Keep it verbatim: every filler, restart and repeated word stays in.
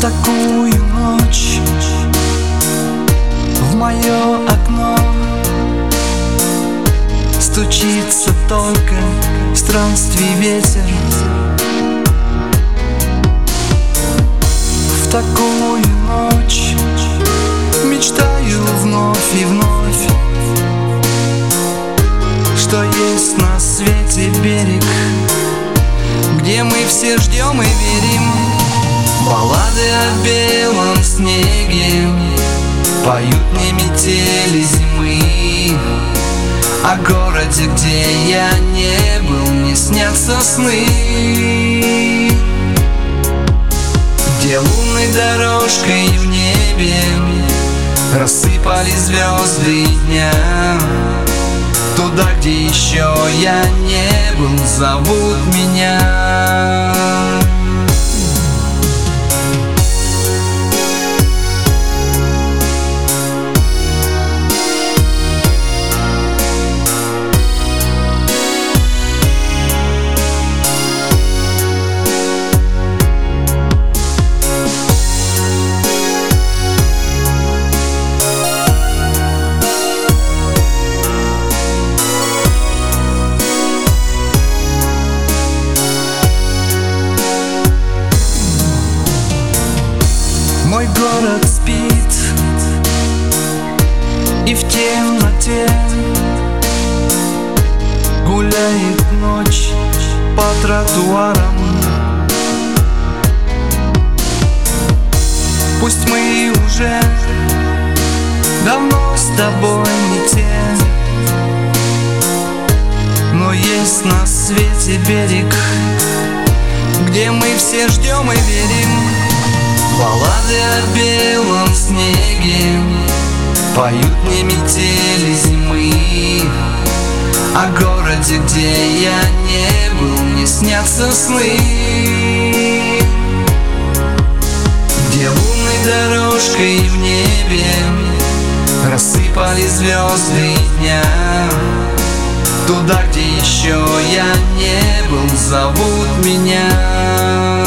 такую ночь в мое окно стучится только странствий ветер. В такую ночь мечтаю вновь и вновь, что есть на свете берег, где мы все ждем и верим. Баллады о белом снеге поют мне метели зимы. О городе, где я не был, мне снятся сны, где лунной дорожкой в небе рассыпались звезды дня. Туда, где еще я не был, зовут меня. Мой город спит, и в темноте гуляет ночь по тротуарам. Пусть мы уже давно с тобой не те, но есть на свете берег, где мы все ждем и верим. Баллады о белом снеге поют мне метели зимы. О городе, где я не был, мне снятся сны, где лунной дорожкой в небе рассыпались звезды дня. Туда, где еще я не был, зовут меня.